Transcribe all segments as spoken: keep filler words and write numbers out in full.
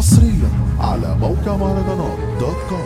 حصريا على موقع مهرجانات دوت كوم.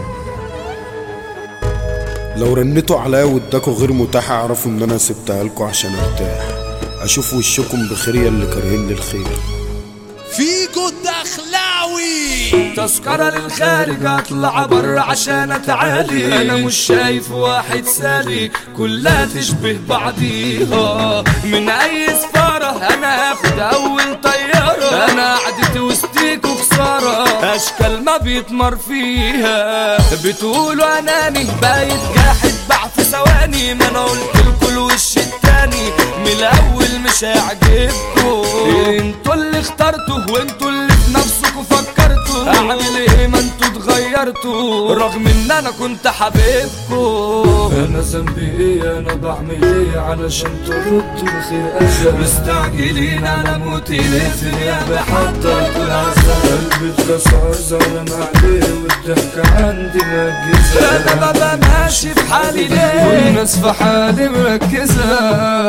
لو رنتوا عليا واداكوا غير متاح اعرفوا ان انا سبتها لكوا عشان ارتاح، اشوف وشكم بخير يا اللي كارهين للخير. فيكو الدخلاوي تذكرة للخارج اطلع بره عشان اتعالي. انا مش شايف واحد سالك كلها تشبه بعضيها. من اي سفارة انا هاخد اول طيارة. انا قعدت وسطيكوا خسارة اشكال ما بيتمر فيها. بتقولوا اناني بايت جاحد باع في ثواني. ما انا قلت لكم الوش التاني من الاول مش هيعجبكم. انتوا اللي اخترتوا وانتوا اللي في نفسكوا فكرتوا. اعمل ايه ما انتوا اتغيرتوا رغم ان انا كنت حبيبكم. انا ذنبي ايه انا بعمل ايه علشان تردوا بخير اجل. مستعجلين على موتي ليه في غيابي حضرتوا العذاب. قلبي اتكسر زعلان عليه والضحكة عندي مجزة. انا ببقى ماشي في حالي ليه والناس في حالي مركزة.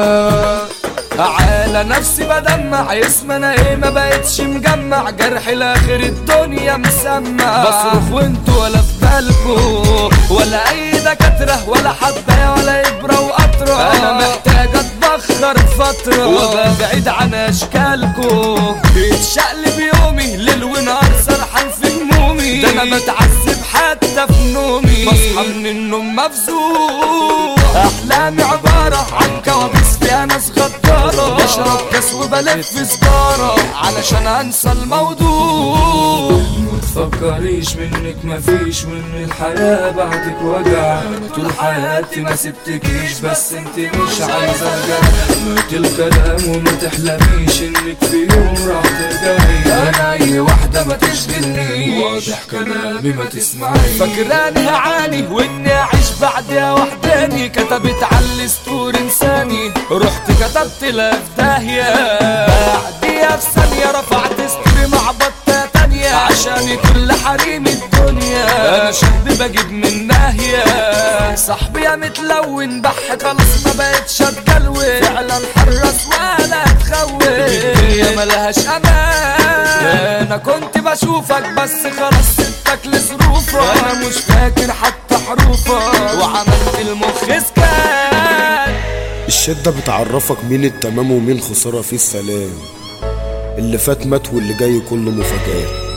على نفسي بدمع اسم انا ايه ما بقتش مجمع. جرح لاخر الدنيا مسمع. بصرخ وانتوا ولا في بالكوا ولا اي دكاترة ولا حباية ولا ابرة وقطرة. انا محتاج اتبخر فترة وابقى بعيد عن اشكالكوا. بيتشقلب يومي ليل ونهار سرحان في همومي. ده انا بتعذب حتى في نومي. بصحى من النوم مفزوع. احلامي عبارة عن كوابيس فيها ناس غدارة. بشرب كاس وبلف سجارة علشان انسى الموضوع. متفكريش منك مفيش وان الحياة بعدك وجع. طول حياتي ما سبتكيش بس انت مش عايزة ارجع. مات الكلام وما تحلميش انك في يوم راح ترجعي. انا اي واحدة ما تشغلني واضح كلامي ما تسمعي. فاكراني هعاني واني اعيش بعدها وحداني. كتبت على الستور انساني رحت كتبت لها في داهية. بعديها في ثانية رفعت ستوري مع بطة تانية عشان كل حريم الدنيا. انا شاب بجيب من ناهية. صاحبي يا متلون بح خلاص ما بقتش اتجلون. فعلا حرص ولا تخون الدنيا ملهاش امان. انا كنت بشوفك بس خلاص سبتك لظروفك. انا مش فاكر حتى حروفك وعملت المخ سكان. الشدة بتعرفك مين التمام ومين خسارة في السلام. اللي فات مات واللي جاي كله مفاجآت.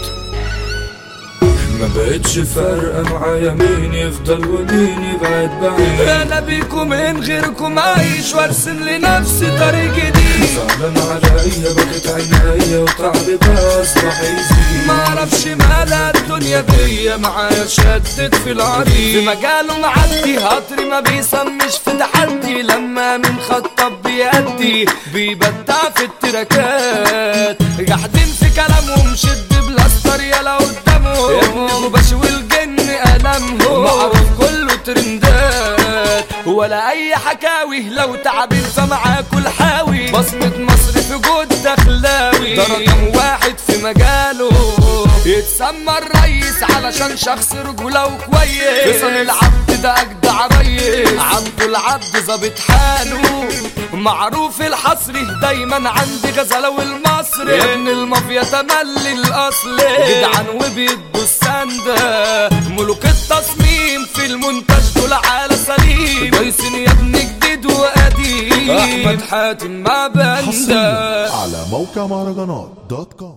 ما بقتش فارقة معايا مين يفضل ومين يبعد بعيد. انا بيكم من غيركم عايش وارسم لنفسي طريق جديد. زعلان عليا بكت عينيا وتعبي بصبح يزيد. معرفش مالها الدنيا بيا معايا شدت في العريض. في مجاله معدي هطري ما بيسمش في تحدي. لما من خطب بيأدي بيبدع في التراكات. جاحدين في كلامهم شد بلاستر يلا قدامه. يا ابني بشوي الجن ألمهم. معروف كله ترندات ولا أي حكاوي. لو تعبين فمعاكوا الحاوي. بصمة مصر في جود دخلاوي. ده رقم واحد في مجاله. يتسمى الريس علشان شخص رجولة وكويس. فيصل العبد ده أجدع ريس. عبده العبد ظابط حاله. معروف الحصري دايما عندي غزلة والمصري. يا ابن المافيا تملي الأصل. جدعان وبيدوا السندة. ملوك التصميم في المونتاج دول على سليم. كويسين يا ابن جديد وقديم. أحمد حاتم ما بنسى. على موقع مهرجانات دوت كوم.